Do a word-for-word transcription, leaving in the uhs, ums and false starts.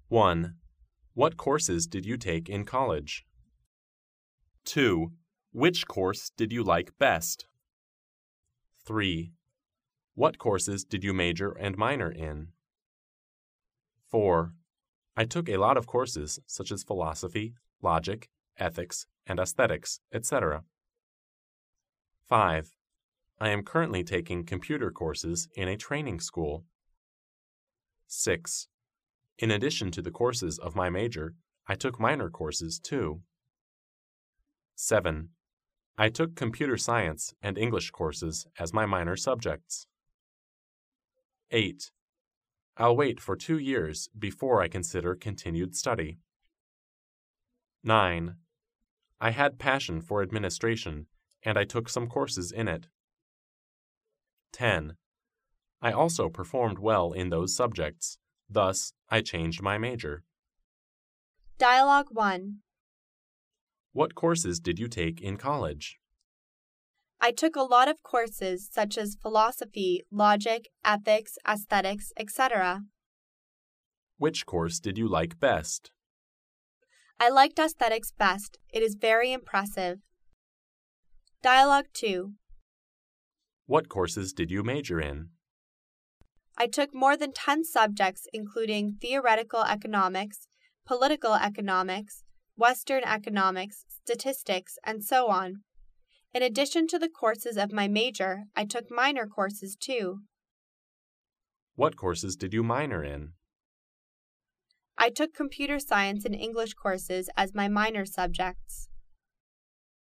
one. What courses did you take in college? two. Which course did you like best? three. What courses did you major and minor in? four. I took a lot of courses such as philosophy, logic, ethics, and aesthetics, et cetera. five. I am currently taking computer courses in a training school. six. In addition to the courses of my major, I took minor courses too. seven. I took computer science and English courses as my minor subjects. eight. I'll wait for two years before I consider continued study. nine. I had passion for administration, and I took some courses in it. ten. I also performed well in those subjects, thus I changed my major. Dialogue one. What courses did you take in college? I took a lot of courses such as philosophy, logic, ethics, aesthetics, et cetera. Which course did you like best? I liked aesthetics best. It is very impressive. Dialogue two. What courses did you major in? I took more than ten subjects including theoretical economics, political economics, Western economics, statistics, and so on. In addition to the courses of my major, I took minor courses too. What courses did you minor in? I took computer science and English courses as my minor subjects.